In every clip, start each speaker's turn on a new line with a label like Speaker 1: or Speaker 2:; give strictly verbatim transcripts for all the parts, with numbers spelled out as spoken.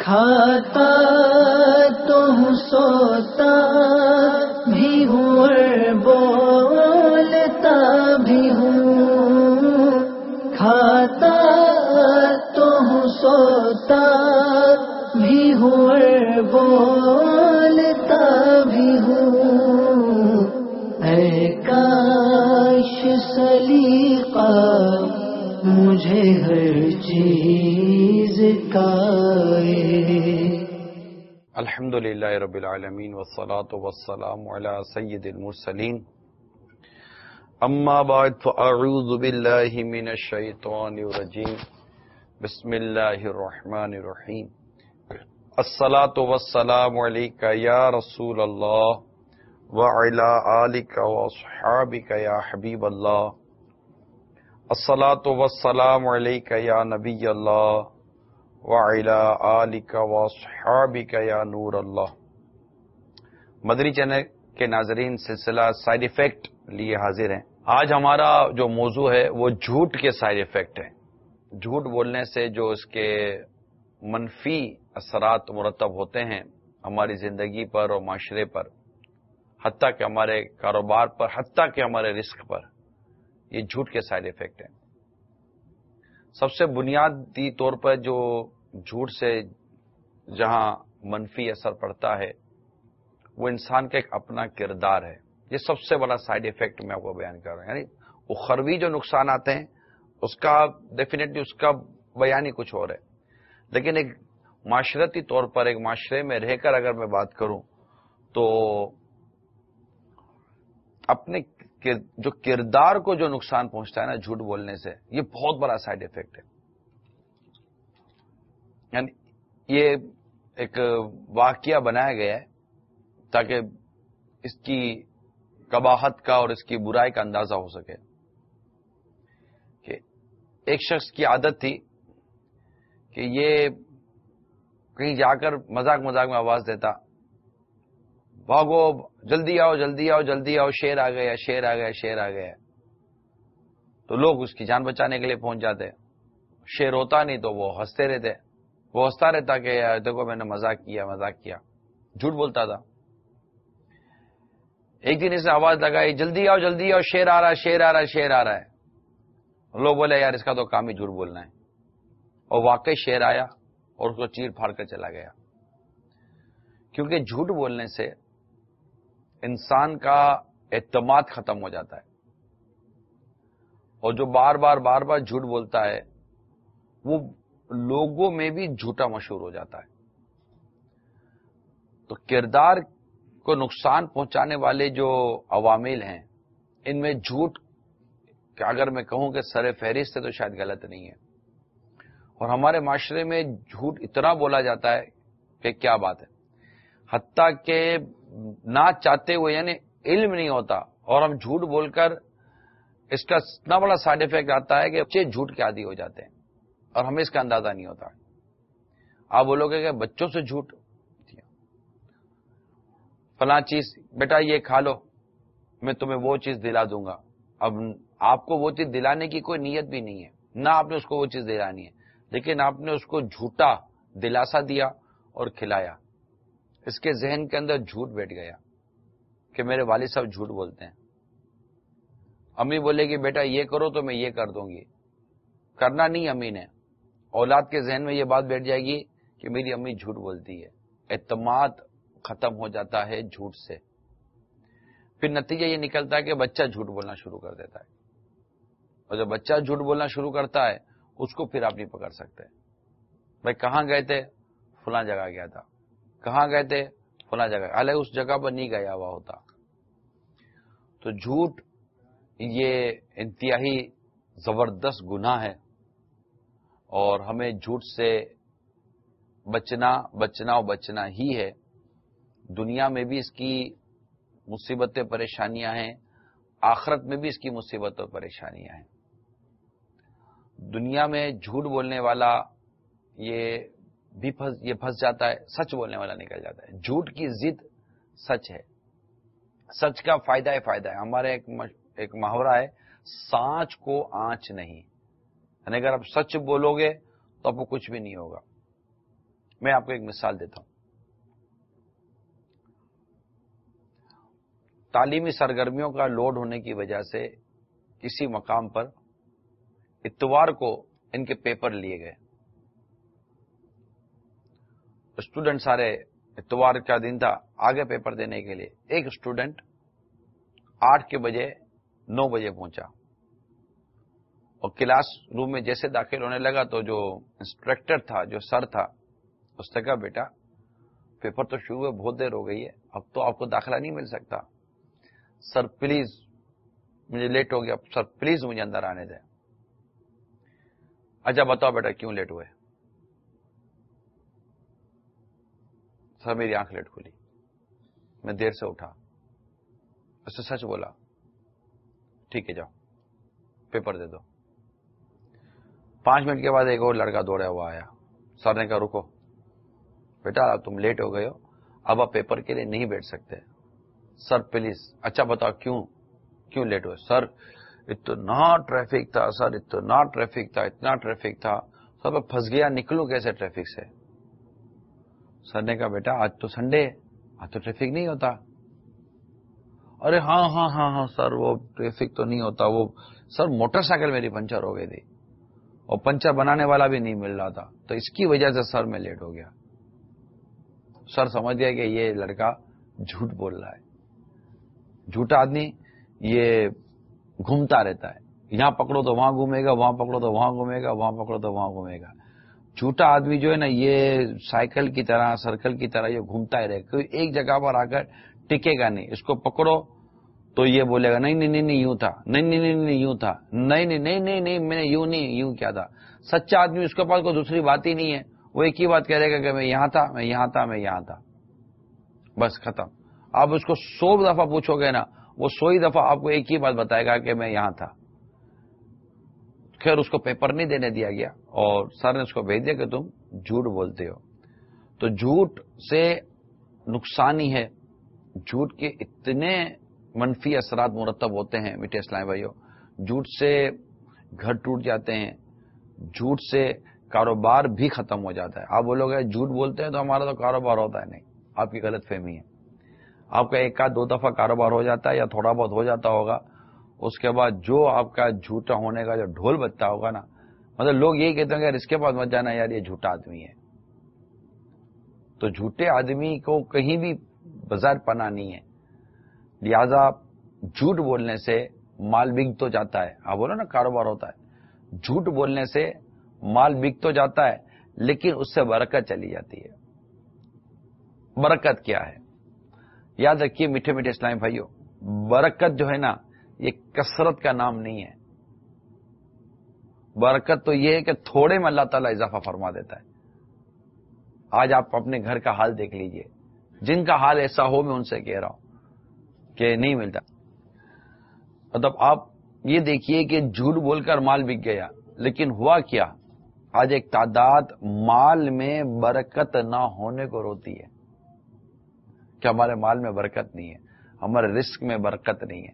Speaker 1: کھاتا تو ہوں سوتا بھی ہوں اور بولتا بھی ہوں، کھاتا تو ہوں سوتا بھی ہوں اور بولتا بھی ہوں، اے کاش سلیقہ مجھے ہر چیز کا
Speaker 2: الحمد للہ رب العالمین والصلاة والسلام علی سید المرسلین، اما بعد فاعوذ باللہ من الشیطان الرجیم، بسم اللہ الرحمن الرحیم، الصلاة والسلام علیک یا رسول اللہ وعلی آلک واصحابک یا حبیب اللہ، الصلاة والسلام علیک یا نبی اللہ وعلی آلک واصحابک یا نور اللہ۔ مدری چینل کے ناظرین، سلسلہ سائیڈ ایفیکٹ لیے حاضر ہیں۔ آج ہمارا جو موضوع ہے وہ جھوٹ کے سائیڈ ایفیکٹ ہیں۔ جھوٹ بولنے سے جو اس کے منفی اثرات مرتب ہوتے ہیں ہماری زندگی پر اور معاشرے پر، حتیٰ کہ ہمارے کاروبار پر، حتیٰ کہ ہمارے رزق پر، یہ جھوٹ کے سائیڈ ایفیکٹ ہیں۔ سب سے بنیادی طور پر جو جھوٹ سے جہاں منفی اثر پڑتا ہے وہ انسان کا ایک اپنا کردار ہے۔ یہ سب سے بڑا سائیڈ ایفیکٹ میں آپ کو بیان کر رہا ہوں، یعنی اخروی جو نقصانات ہیں اس کا ڈیفینیٹلی اس کا بیان ہی کچھ اور ہے، لیکن ایک معاشرتی طور پر ایک معاشرے میں رہ کر اگر میں بات کروں تو اپنے جو کردار کو جو نقصان پہنچتا ہے نا جھوٹ بولنے سے، یہ بہت بڑا سائیڈ ایفیکٹ ہے۔ یعنی یہ ایک واقعہ بنایا گیا ہے تاکہ اس کی قباحت کا اور اس کی برائی کا اندازہ ہو سکے کہ ایک شخص کی عادت تھی کہ یہ کہیں جا کر مذاق مذاق میں آواز دیتا، بھاگو، جلدی آؤ جلدی آؤ جلدی آؤ، شیر آ گیا شیر آ گیا شیر آ گیا۔ تو لوگ اس کی جان بچانے کے لیے پہنچ جاتے، شیر ہوتا نہیں تو وہ ہنستے رہتے، وہ ہنستا رہتا کہ یار دیکھو میں نے مذاق کیا مذاق کیا، جھوٹ بولتا تھا۔ ایک دن اس نے آواز لگائی، جلدی آؤ جلدی آؤ، شیر آ رہا ہے شیر آ رہا ہے شیر آ رہا ہے۔ لوگ بولے یار اس کا تو کام ہی جھوٹ بولنا ہے، اور واقعی شیر آیا اور اس کو چیر پھاڑ کر چلا گیا۔ کیونکہ جھوٹ بولنے سے انسان کا اعتماد ختم ہو جاتا ہے، اور جو بار بار بار بار جھوٹ بولتا ہے وہ لوگوں میں بھی جھوٹا مشہور ہو جاتا ہے۔ تو کردار کو نقصان پہنچانے والے جو عوامل ہیں ان میں جھوٹ کہ اگر میں کہوں کہ سر فہرست ہے تو شاید غلط نہیں ہے، اور ہمارے معاشرے میں جھوٹ اتنا بولا جاتا ہے کہ کیا بات ہے، حتیٰ کہ نہ چاہتے ہوئے یعنی علم نہیں ہوتا اور ہم جھوٹ بول کر اس کا اتنا بڑا سائیڈ ایفیکٹ آتا ہے کہ بچے جھوٹ کے عادی ہو جاتے ہیں اور ہمیں اس کا اندازہ نہیں ہوتا۔ آپ بولو گے کہ بچوں سے جھوٹ، فلاں چیز بیٹا یہ کھا لو میں تمہیں وہ چیز دلا دوں گا۔ اب آپ کو وہ چیز دلانے کی کوئی نیت بھی نہیں ہے، نہ آپ نے اس کو وہ چیز دلانی ہے، لیکن آپ نے اس کو جھوٹا دلاسا دیا اور کھلایا۔ اس کے ذہن کے اندر جھوٹ بیٹھ گیا کہ میرے والد صاحب جھوٹ بولتے ہیں۔ امی بولے گی بیٹا یہ کرو تو میں یہ کر دوں گی، کرنا نہیں امی نے، اولاد کے ذہن میں یہ بات بیٹھ جائے گی کہ میری امی جھوٹ بولتی ہے۔ اعتماد ختم ہو جاتا ہے جھوٹ سے، پھر نتیجہ یہ نکلتا ہے کہ بچہ جھوٹ بولنا شروع کر دیتا ہے، اور جب بچہ جھوٹ بولنا شروع کرتا ہے اس کو پھر آپ نہیں پکڑ سکتے۔ بھائی کہاں گئے تھے؟ فلاں جگہ گیا تھا۔ کہاں گئے تھے؟ فلاں جگہ، حالانکہ اس جگہ پر نہیں گیا ہوا ہوتا۔ تو جھوٹ یہ انتہائی زبردست گناہ ہے، اور ہمیں جھوٹ سے بچنا بچنا اور بچنا ہی ہے۔ دنیا میں بھی اس کی مصیبتیں پریشانیاں ہیں، آخرت میں بھی اس کی مصیبت اور پریشانیاں ہیں۔ دنیا میں جھوٹ بولنے والا یہ بھی پھنس یہ پھنس جاتا ہے، سچ بولنے والا نکل جاتا ہے۔ جھوٹ کی ضد سچ ہے، سچ کا فائدہ ہے فائدہ ہے۔ ہمارے ایک ایک محاورہ ہے، سانچ کو آنچ نہیں، یعنی اگر آپ سچ بولو گے تو آپ کو کچھ بھی نہیں ہوگا۔ میں آپ کو ایک مثال دیتا ہوں. تعلیمی سرگرمیوں کا لوڈ ہونے کی وجہ سے کسی مقام پر اتوار کو ان کے پیپر لیے گئے. اسٹوڈنٹ سارے اتوار کا دن تھا آگے پیپر دینے کے لیے. ایک اسٹوڈنٹ آٹھ کے بجے نو بجے پہنچا اور کلاس روم میں جیسے داخل ہونے لگا تو جو انسٹرکٹر تھا, جو سر تھا, اس نے کہا بیٹا پیپر تو شروع ہوئے بہت دیر ہو گئی ہے, اب تو آپ کو داخلہ نہیں مل سکتا. سر پلیز مجھے لیٹ ہو گیا, سر پلیز مجھے اندر آنے دیں. اچھا بتاؤ بیٹا کیوں لیٹ ہوئے؟ سر میری آنکھ لیٹ کھلی, میں دیر سے اٹھا. اس نے سچ بولا. ٹھیک ہے جاؤ پیپر دے دو. پانچ منٹ کے بعد ایک اور لڑکا دوڑا ہوا آیا. سر نے کہا رکو بیٹا اب تم لیٹ ہو گئے ہو, اب آپ پیپر کے لیے نہیں بیٹھ سکتے. Sir please. اچھا بتاؤ کیوں کیوں لیٹ ہوئے؟ سر اتنا ٹریفک تھا, سر اتنا ٹریفک تھا, اتنا ٹریفک تھا, سر میں پھنس گیا, نکلوں کیسے ٹریفک سے؟ سر نے کہا بیٹا آج تو سنڈے ہے, آج تو ٹریفک نہیں ہوتا. ارے ہاں ہاں ہاں ہاں سر وہ ٹریفک تو نہیں ہوتا, وہ سر موٹر سائیکل میری پنچر ہو گئی تھی اور پنچر بنانے والا بھی نہیں مل رہا تھا, تو اس کی وجہ سے سر میں لیٹ ہو گیا. سر سمجھ گیا کہ یہ لڑکا جھوٹ بول رہا ہے. جھوٹا آدمی یہ گھومتا رہتا ہے, یہاں پکڑو تو وہاں گھومے گا, وہاں پکڑو تو وہاں گھومے گا, وہاں پکڑو تو وہاں گھومے گا. جھوٹا آدمی جو ہے نا یہ سائیکل کی طرح, سرکل کی طرح یہ گھومتا ہی رہے گا, کوئی ایک جگہ پر آ کر ٹکے گا نہیں. اس کو پکڑو تو یہ بولے گا نہیں نہیں نہیں یوں تھا, نہیں نہیں نہیں یوں تھا, نہیں نہیں نہیں نہیں نہیں میں نے یوں نہیں یوں کیا تھا. سچا آدمی اس کے پاس کوئی دوسری بات ہی نہیں ہے, وہ ایک ہی بات کہہ رہے گا کہ میں یہاں تھا, میں یہاں تھا, میں یہاں تھا, بس ختم. آپ اس کو سو دفعہ پوچھو گے نا, وہ سو ہی دفعہ آپ کو ایک ہی بات بتائے گا کہ میں یہاں تھا. خیر اس کو پیپر نہیں دینے دیا گیا اور سر نے اس کو بھیج دیا کہ تم جھوٹ بولتے ہو. تو جھوٹ سے نقصان ہی ہے, جھوٹ کے اتنے منفی اثرات مرتب ہوتے ہیں میٹھے اسلامی بھائیوں. جھوٹ سے گھر ٹوٹ جاتے ہیں, جھوٹ سے کاروبار بھی ختم ہو جاتا ہے. آپ بولو گے جھوٹ بولتے ہیں تو ہمارا تو کاروبار ہوتا ہے, نہیں, آپ کی غلط فہمی ہے. آپ کا ایک آدھ دو دفعہ کاروبار ہو جاتا ہے یا تھوڑا بہت ہو جاتا ہوگا, اس کے بعد جو آپ کا جھوٹا ہونے کا جو ڈھول بجتا ہوگا نا, مطلب لوگ یہی کہتے ہیں کہ یار اس کے بعد مت جانا یار یہ جھوٹا آدمی ہے. تو جھوٹے آدمی کو کہیں بھی بظاہر پناہ نہیں ہے, لہذا جھوٹ بولنے سے مال بک تو جاتا ہے. آپ بولو نا کاروبار ہوتا ہے, جھوٹ بولنے سے مال بک تو جاتا ہے لیکن اس سے برکت چلی جاتی ہے. برکت کیا ہے یاد رکھیے میٹھے میٹھے اسلامی بھائیوں, برکت جو ہے نا یہ کثرت کا نام نہیں ہے. برکت تو یہ ہے کہ تھوڑے میں اللہ تعالیٰ اضافہ فرما دیتا ہے. آج آپ اپنے گھر کا حال دیکھ لیجئے, جن کا حال ایسا ہو میں ان سے کہہ رہا ہوں کہ نہیں ملتا. مطلب آپ یہ دیکھیے کہ جھوٹ بول کر مال بک گیا, لیکن ہوا کیا, آج ایک تعداد مال میں برکت نہ ہونے کو روتی ہے کہ ہمارے مال میں برکت نہیں ہے, ہمارے رزق میں برکت نہیں ہے,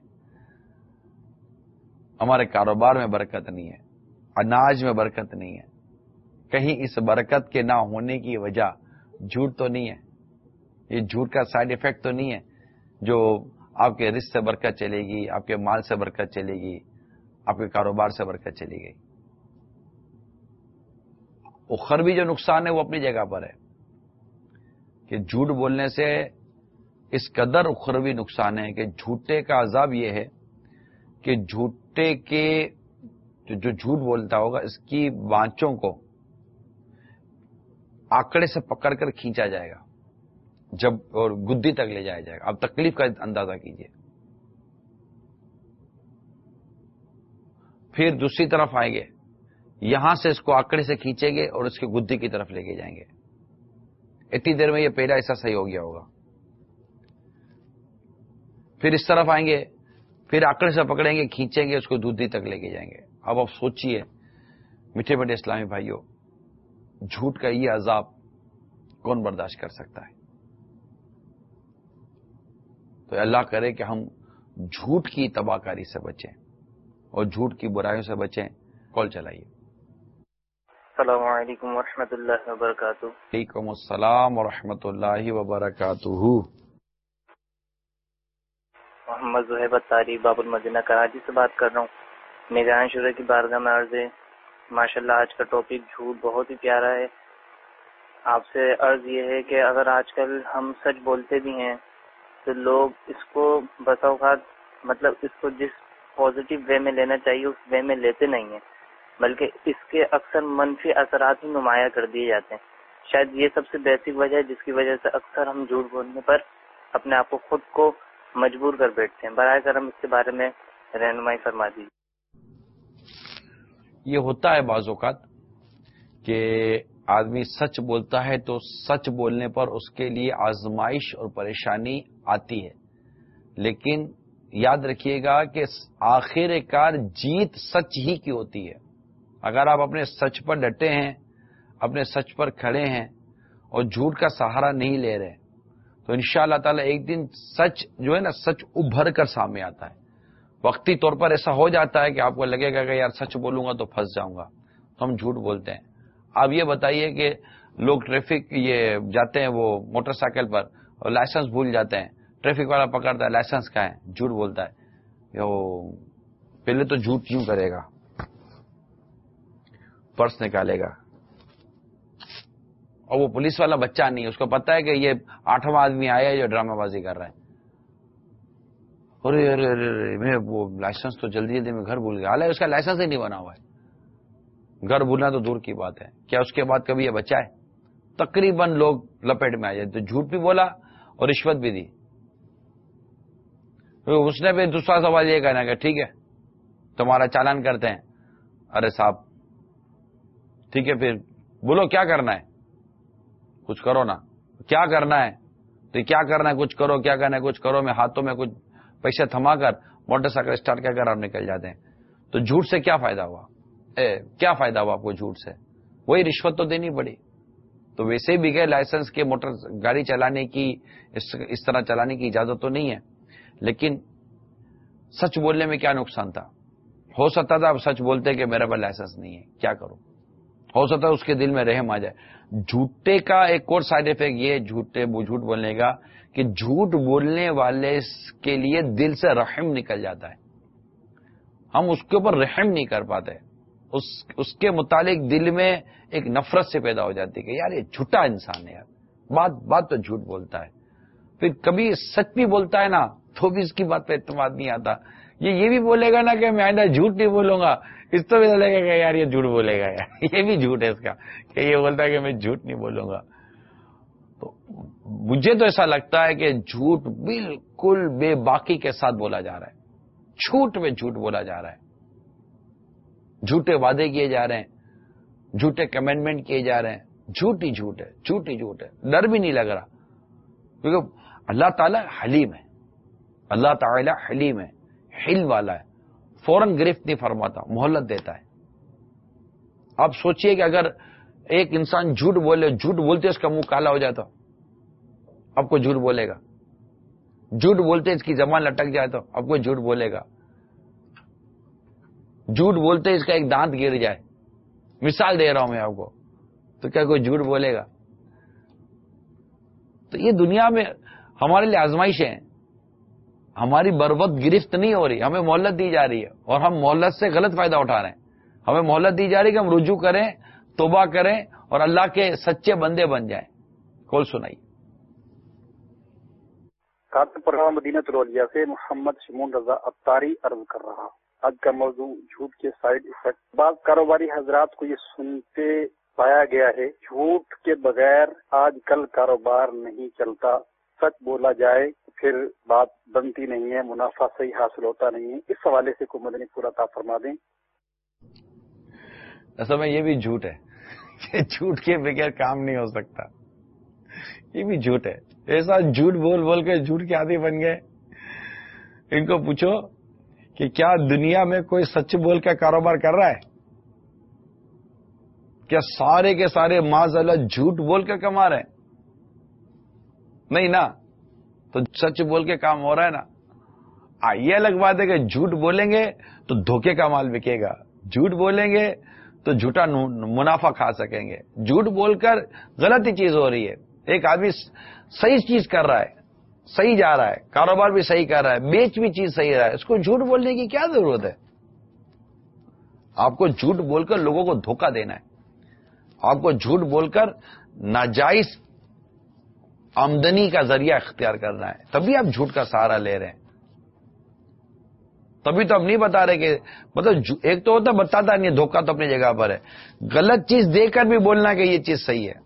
Speaker 2: ہمارے کاروبار میں برکت نہیں ہے, اناج میں برکت نہیں ہے. کہیں اس برکت کے نہ ہونے کی وجہ جھوٹ تو نہیں ہے, یہ جھوٹ کا سائیڈ ایفیکٹ تو نہیں ہے جو آپ کے رزق سے برکت چلے گی, آپ کے مال سے برکت چلے گی, آپ کے کاروبار سے برکت چلی گئی. اخروی جو نقصان ہے وہ اپنی جگہ پر ہے کہ جھوٹ بولنے سے اس قدر اخروی نقصان ہے کہ جھوٹے کا عذاب یہ ہے کہ جھوٹے کے جو جھوٹ بولتا ہوگا اس کی بانچوں کو آکڑے سے پکڑ کر کھینچا جائے گا جب, اور گدی تک لے جایا جائے گا. اب تکلیف کا اندازہ کیجئے. پھر دوسری طرف آئیں گے, یہاں سے اس کو آکڑے سے کھینچیں گے اور اس کے گدی کی طرف لے کے جائیں گے. اتنی دیر میں یہ پہلا ایسا صحیح ہو گیا ہوگا. پھر اس طرف آئیں گے, پھر آکڑے سے پکڑیں گے, کھینچیں گے, اس کو دودھی تک لے کے جائیں گے. اب آپ سوچئے میٹھے میٹھے اسلامی بھائیوں, جھوٹ کا یہ عذاب کون برداشت کر سکتا ہے؟ تو اللہ کرے کہ ہم جھوٹ کی تباہ کاری سے بچیں اور جھوٹ کی برائیوں سے بچیں. کال چلائیے.
Speaker 3: السلام علیکم ورحمۃ اللہ وبرکاتہ.
Speaker 2: وعلیکم السلام ورحمۃ اللہ وبرکاتہ.
Speaker 3: محمد زہیب اتاری باب المدینہ کراچی سے بات کر رہا ہوں. نگران شورا کی بارگاہ میں عرض ہے ماشاء اللہ آج کا ٹاپک جھوٹ بہت ہی پیارا ہے. آپ سے عرض یہ ہے کہ اگر آج کل ہم سچ بولتے بھی ہیں تو لوگ اس کو بسا اوقات مطلب اس کو جس پازیٹیو وے میں لینا چاہیے اس وے میں لیتے نہیں ہیں، بلکہ اس کے اکثر منفی اثرات ہی نمایاں کر دیے جاتے ہیں. شاید یہ سب سے بیسک وجہ ہے جس کی وجہ سے اکثر ہم جھوٹ بولنے پر اپنے آپ کو خود کو مجبور کر بیٹھتے ہیں. برائے کرم اس کے بارے میں رہنمائی فرما دیجیے.
Speaker 2: یہ ہوتا ہے بعض اوقات کہ آدمی سچ بولتا ہے تو سچ بولنے پر اس کے لیے آزمائش اور پریشانی آتی ہے، لیکن یاد رکھیے گا کہ آخر کار جیت سچ ہی کی ہوتی ہے. اگر آپ اپنے سچ پر ڈٹے ہیں، اپنے سچ پر کھڑے ہیں اور جھوٹ کا سہارا نہیں لے رہے تو انشاءاللہ تعالی ایک دن سچ جو ہے نا سچ ابھر کر سامنے آتا ہے. وقتی طور پر ایسا ہو جاتا ہے کہ آپ کو لگے گا کہ یار سچ بولوں گا تو پھنس جاؤں گا تو ہم جھوٹ بولتے ہیں. آپ یہ بتائیے کہ لوگ ٹریفک یہ جاتے ہیں وہ موٹر سائیکل پر اور لائسنس بھول جاتے ہیں، ٹریفک والا پکڑتا ہے لائسنس کا ہے، جھوٹ بولتا ہے. وہ پہلے تو جھوٹ یوں کرے گا، پرس نکالے گا، اور وہ پولیس والا بچہ نہیں، اس کو پتا ہے کہ یہ آٹھواں آدمی آیا ہے جو ڈرامہ بازی کر رہا ہے. ارے ارے ارے میں وہ لائسنس تو جلدی جلدی میں گھر بھول گیا، حالانکہ اس کا لائسنس ہی نہیں بنا ہوا ہے. گھر بھولنا تو دور کی بات ہے، کیا اس کے بعد کبھی یہ بچہ ہے؟ تقریباً لوگ لپیٹ میں آ جائے. تو جھوٹ بھی بولا اور رشوت بھی دی. اس نے پھر دوسرا سوال یہ کہنا کہ ٹھیک ہے تمہارا چالان کرتے ہیں. ارے صاحب ٹھیک ہے پھر بولو کیا کرنا ہے، کچھ کرو نا. کیا کرنا ہے تو کیا کرنا ہے کچھ کرو، کیا کرنا ہے کچھ کرو. میں ہاتھوں میں کچھ پیسے تھما کر موٹر سائیکل اسٹارٹ کر کر آپ نکل جاتے ہیں. تو جھوٹ سے کیا فائدہ ہوا؟ اے کیا فائدہ ہوا آپ کو جھوٹ سے؟ وہی رشوت تو دینی پڑی. تو ویسے بھی بغیر لائسنس کے موٹر گاڑی چلانے کی اس طرح چلانے کی اجازت تو نہیں ہے، لیکن سچ بولنے میں کیا نقصان تھا؟ ہو سکتا تھا آپ سچ بولتے کہ میرے پاس لائسنس نہیں ہے، کیا کروں. ہو سکتا ہے اس کے دل میں رحم آ جائے. جھوٹے کا ایک اور سائڈ افیکٹ یہ جھوٹے جھوٹ بولنے کا کہ جھوٹ بولنے والے کے لیے دل سے رحم نکل جاتا ہے. ہم اس کے اوپر رحم نہیں کر پاتے. اس اس کے متعلق دل میں ایک نفرت سے پیدا ہو جاتی ہے کہ یار یہ جھوٹا انسان ہے، یار بات بات تو جھوٹ بولتا ہے. پھر کبھی سچ بھی بولتا ہے نا تو بھی اس کی بات پہ اعتماد نہیں آتا. یہ یہ بھی بولے گا نا کہ میں آئندہ جھوٹ نہیں بولوں گا، اس تو بھی لگے گا یار یہ جھوٹ بولے گا یار. یہ بھی جھوٹ ہے اس کا کہ یہ بولتا ہے کہ میں جھوٹ نہیں بولوں گا. تو مجھے تو ایسا لگتا ہے کہ جھوٹ بالکل بے باکی کے ساتھ بولا جا رہا ہے. جھوٹ میں جھوٹ بولا جا رہا ہے، جھوٹے وعدے کیے جا رہے ہیں، جھوٹے کمٹمنٹ کیے جا رہے ہیں. جھوٹ ہی جھوٹ ہے، جھوٹ ہی جھوٹ ہے. ڈر بھی نہیں لگ رہا کیونکہ اللہ تعالیٰ حلیم ہے. اللہ تعالیٰ حلیم ہے، حلم والا ہے، فوراً گرفت نہیں فرماتا، مہلت دیتا ہے. آپ سوچئے کہ اگر ایک انسان جھوٹ بولے، جھوٹ بولتے اس کا منہ کالا ہو جاتا، اب کوئی جھوٹ بولے گا؟ جھوٹ بولتے اس کی زبان لٹک جائے تو اب کوئی جھوٹ بولے گا؟ جھوٹ بولتے اس کا ایک دانت گر جائے، مثال دے رہا ہوں میں آپ کو، تو کیا کوئی جھوٹ بولے گا؟ تو یہ دنیا میں ہمارے لیے آزمائشیں ہیں. ہماری بروقت گرفت نہیں ہو رہی، ہمیں مہلت دی جا رہی ہے اور ہم مہلت سے غلط فائدہ اٹھا رہے ہیں. ہمیں مہلت دی جا رہی ہے کہ ہم رجوع کریں، توبہ کریں اور اللہ کے سچے بندے بن جائیں. کول سنائیے.
Speaker 4: کاتب پروگرام مدینہ الاولیاء سے محمد شمون رضا اتاری عرض کر رہا. آج کا موضوع جھوٹ کے سائیڈ افیکٹ. بعض کاروباری حضرات کو یہ سنتے پایا گیا ہے جھوٹ کے بغیر آج کل کاروبار نہیں چلتا، سچ بولا جائے پھر بات بنتی نہیں ہے، منافع صحیح حاصل ہوتا نہیں ہے. اس حوالے سے کو مدنی پورا عطا فرما دیں.
Speaker 2: اصل میں یہ بھی جھوٹ ہے کہ جھوٹ کے بغیر کام نہیں ہو سکتا. یہ بھی جھوٹ ہے. ایسا جھوٹ بول بول کے جھوٹ کے عادی بن گئے. ان کو پوچھو کہ کیا دنیا میں کوئی سچ بول کے کاروبار کر رہا ہے؟ کیا سارے کے سارے معاذ اللہ جھوٹ بول کے کما رہے ہیں؟ نہیں نا. تو سچ بول کے کام ہو رہا ہے نا. آ, یہ الگ بات ہے کہ جھوٹ بولیں گے تو دھوکے کا مال بکے گا، جھوٹ بولیں گے تو جھوٹا منافع کھا سکیں گے. جھوٹ بول کر غلط ہی چیز ہو رہی ہے. ایک آدمی صحیح چیز کر رہا ہے, صحیح جا رہا ہے, کاروبار بھی صحیح کر رہا ہے, بیچ بھی چیز صحیح رہا ہے, اس کو جھوٹ بولنے کی کیا ضرورت ہے؟ آپ کو جھوٹ بول کر لوگوں کو دھوکہ دینا ہے, آپ کو جھوٹ بول کر ناجائز آمدنی کا ذریعہ اختیار کرنا ہے, تبھی آپ جھوٹ کا سہارا لے رہے ہیں. تبھی تو اب نہیں بتا رہے کہ مطلب ایک تو ہوتا بتاتا نہیں, دھوکہ تو اپنی جگہ پر ہے. غلط چیز دے کر بھی بولنا کہ یہ چیز صحیح ہے.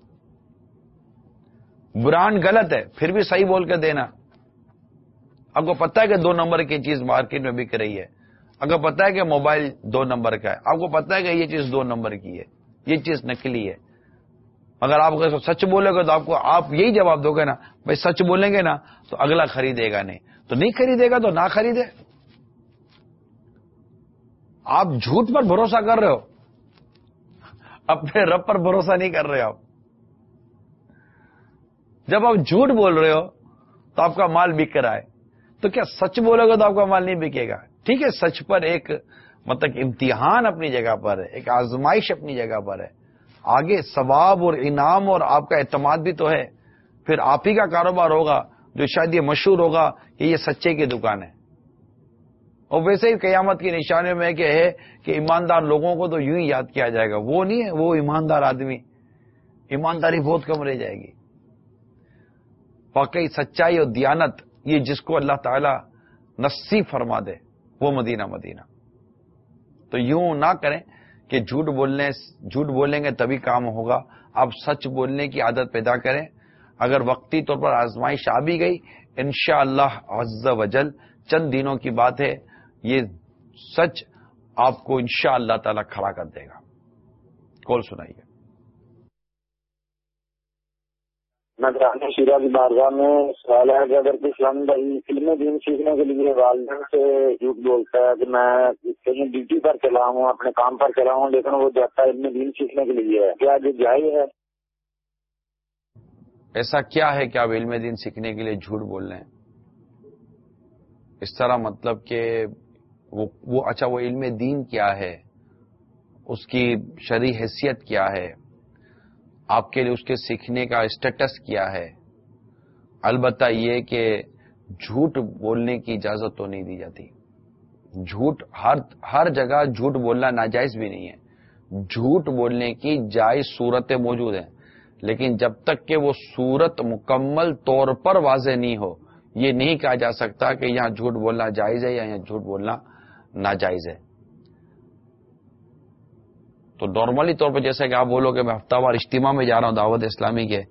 Speaker 2: برانڈ غلط ہے پھر بھی صحیح بول کے دینا. آپ کو پتا ہے کہ دو نمبر کی چیز مارکیٹ میں بک رہی ہے, آپ کو پتا ہے کہ موبائل دو نمبر کا ہے, آپ کو پتا ہے کہ یہ چیز دو نمبر کی ہے, یہ چیز نکلی ہے. اگر آپ سچ بولے گے تو آپ کو آپ یہی جواب دو گے نا, بھائی سچ بولیں گے نا تو اگلا خریدے گا, نہیں تو نہیں خریدے گا تو نہ خریدے. آپ جھوٹ پر بھروسہ کر رہے ہو, اپنے رب پر بھروسہ نہیں کر رہے. آپ جب آپ جھوٹ بول رہے ہو تو آپ کا مال بک رہا ہے, تو کیا سچ بولو گے تو آپ کا مال نہیں بکے گا؟ ٹھیک ہے, سچ پر ایک مطلب امتحان اپنی جگہ پر ہے, ایک آزمائش اپنی جگہ پر ہے, آگے ثواب اور انعام اور آپ کا اعتماد بھی تو ہے. پھر آپ ہی کا کاروبار ہوگا جو شاید یہ مشہور ہوگا کہ یہ سچے کی دکان ہے. اور ویسے ہی قیامت کی نشانیوں میں کہ ہے کہ ایماندار لوگوں کو تو یوں ہی یاد کیا جائے گا, وہ نہیں ہے وہ ایماندار آدمی, ایمانداری بہت کم رہ جائے گی. واقعی سچائی اور دیانت یہ جس کو اللہ تعالی نصیب فرما دے وہ مدینہ مدینہ. تو یوں نہ کریں کہ جھوٹ بولنے جھوٹ بولیں گے تبھی کام ہوگا. آپ سچ بولنے کی عادت پیدا کریں. اگر وقتی طور پر آزمائش آ بھی گئی, انشاءاللہ عز وجل چند دنوں کی بات ہے, یہ سچ آپ کو انشاءاللہ تعالی کھڑا کر دے گا. کال سنائیے.
Speaker 5: نگرانی شیرہ کی بارگاہ میں سوال ہے کہ اگر اسلام بھائی علم دین سیکھنے کے لیے والدین سے جھوٹ بولتا ہے کہ میں کہیں ڈیوٹی پر چلا ہوں, اپنے کام پر چلا ہوں, لیکن وہ جاتا ہے علم دین سیکھنے کے لیے, کیا یہ جائز ہے؟
Speaker 2: ایسا کیا ہے کہ آپ علم دین سیکھنے کے لیے جھوٹ بول رہے ہیں؟ اس طرح مطلب کہ وہ, وہ اچھا وہ علم دین کیا ہے, اس کی شرعی حیثیت کیا ہے, آپ کے لیے اس کے سیکھنے کا اسٹیٹس کیا ہے؟ البتہ یہ کہ جھوٹ بولنے کی اجازت تو نہیں دی جاتی. جھوٹ ہر ہر جگہ جھوٹ بولنا ناجائز بھی نہیں ہے. جھوٹ بولنے کی جائز صورتیں موجود ہیں, لیکن جب تک کہ وہ صورت مکمل طور پر واضح نہیں ہو, یہ نہیں کہا جا سکتا کہ یہاں جھوٹ بولنا جائز ہے یا یہاں جھوٹ بولنا ناجائز ہے. تو نارملی طور پر جیسا کہ آپ بولو کہ میں ہفتہ وار اجتماع میں جا رہا ہوں دعوت اسلامی کے,